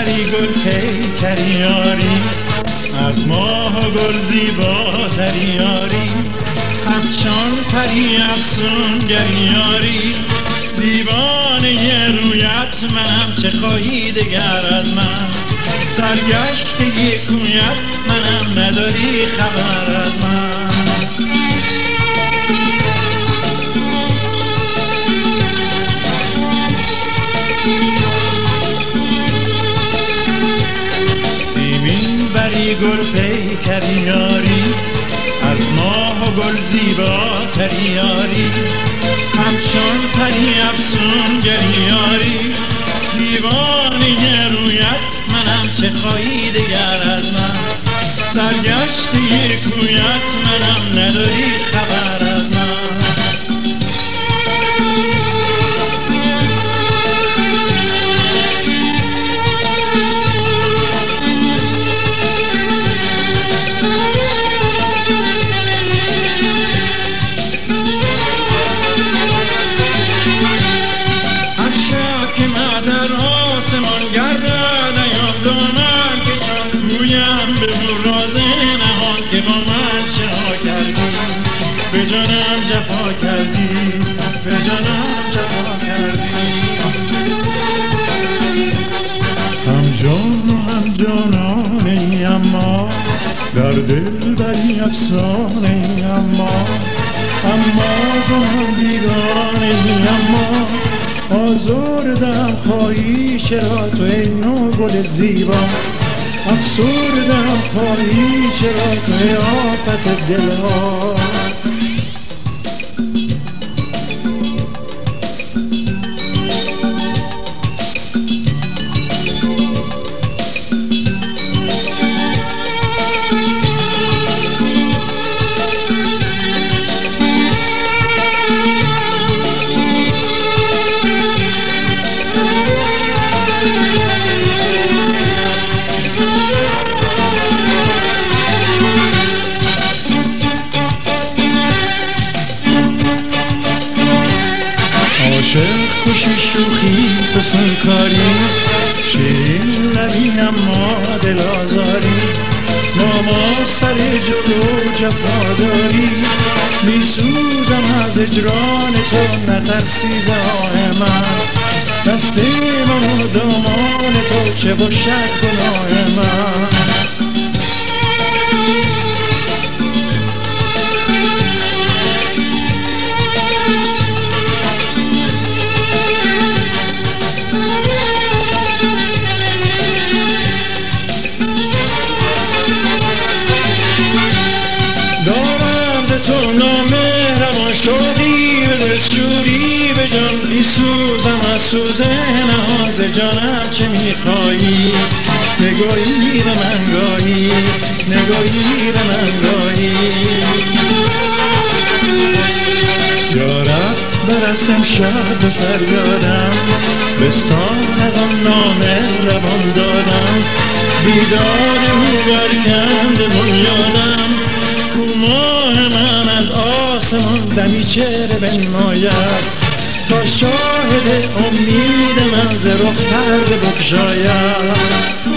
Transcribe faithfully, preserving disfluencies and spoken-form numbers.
بری گل پیکری یاری، از ماه و گل زیباتری یاری، همچون پری افسونگری یاری. دیوانه رویت منم، چه خواهی دگر از من؟ سرگشته کویت منم، نداری خبر از من. سیمین بری گل پیکری یاری، از ماه و گل زیباتری یاری، همچون پری افسونگری یاری. دیوانه رویت منم، چه خواهی دگر از من؟ سرگشته کویت منم، نداری خبر از من. که با من چه ها کردی، به جانم جفا کردی، به جانم جفا کردی. هم جان و هم جانانه اما، در دل بری افسانه اما، اما زمان بیگانه اما. آزردم خواهی چرا تو ای نو گل زیبا، افسردم خواهی چرا توی آفت دلها. خوشی شوخی فسونکاری، شیرین لبی اما دل آزاری. با ما سر جلو جفا داری، می سوزم از اجران تو، نترسی ز آه من. دست من و دامان تو، چه باشد گناه من؟ تو نامهربان شدی، به دلشوری به جان میسوزم از سوز نهاز جانم. چه میخوایی؟ نگاهی به من گاهی، نگاهی به من گاهی. یارب برستم شب به فریادم، بستان از آن نامهربان دادم. بیدار او برکند بنیادم، ماه من از آسمان دمی چهره بنماید، تا شاهد امید من ز رخ پرده بگشاید.